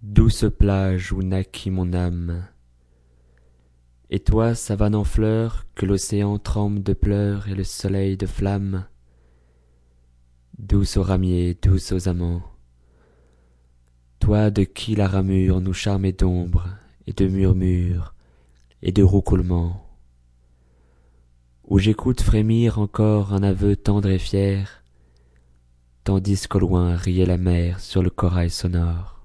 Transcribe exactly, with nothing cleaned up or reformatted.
douce plage où naquit mon âme. Et toi, savane en fleurs, que l'océan trempe de pleurs et le soleil de flamme, douce aux ramiers, douce aux amants, toi de qui la ramure nous charmait d'ombre et de murmures et de roucoulements, où j'écoute frémir encore un aveu tendre et fier, tandis qu'au loin riait la mer sur le corail sonore.